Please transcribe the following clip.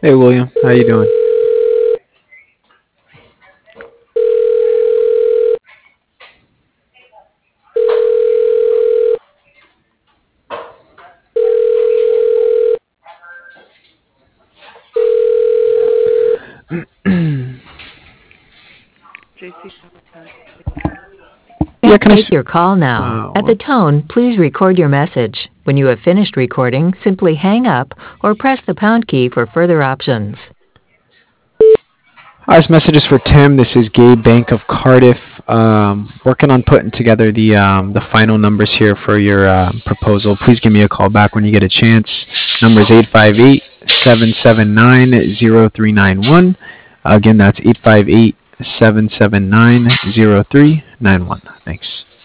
Hey William, how you doing? JC. Yeah, Can't can I? take your call now. At the Whoops. tone, please record your message. When you have finished recording, simply hang up or press the pound key for further options. Hi, this message is for Tim. This is Gabe Bank of Cardiff. Working on putting together the final numbers here for your proposal. Please give me a call back when you get a chance. Number is 858-779-0391. Again, that's 858-779-0391. Thanks.